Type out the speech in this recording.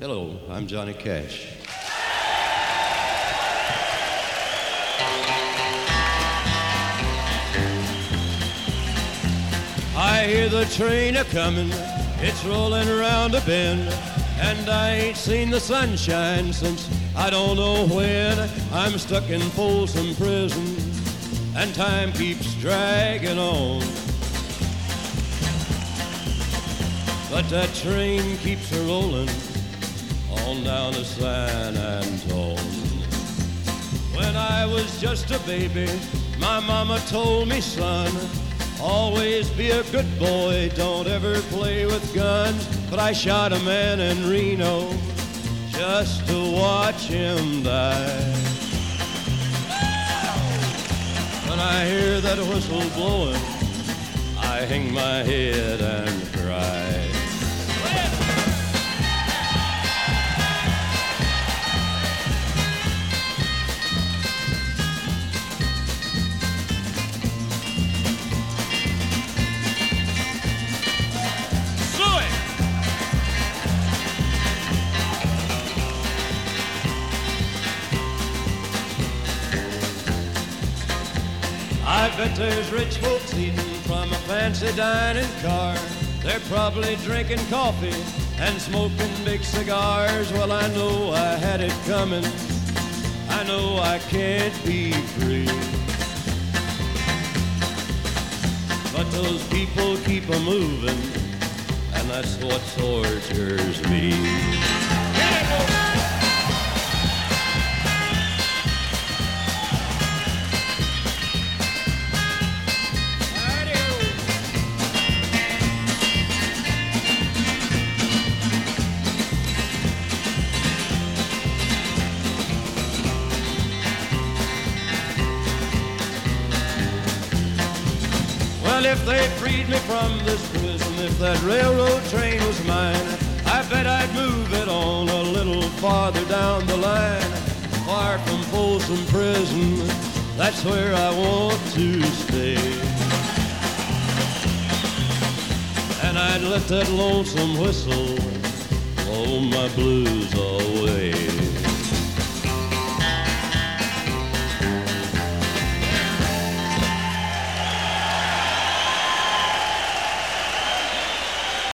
Hello, I'm Johnny Cash. I hear the train a-comin', it's rolling around a bend, and I ain't seen the sunshine since I don't know when. I'm stuck in Folsom Prison, and time keeps dragging on. But that train keeps a-rollin' on down to San Antone. When I was just a baby, my mama told me, son, always be a good boy, don't ever play with guns. But I shot a man in Reno just to watch him die. When I hear that whistle blowing, I hang my head and cry. I bet there's rich folks eating from a fancy dining car. They're probably drinking coffee and smoking big cigars. Well, I know I had it coming. I know I can't be free. But those people keep a-moving, and that's what tortures me. Well, if they freed me from this prison, if that railroad train was mine, I bet I'd move it on a little farther down the line. Far from Folsom Prison, that's where I want to stay. And I'd let that lonesome whistle blow my blues away.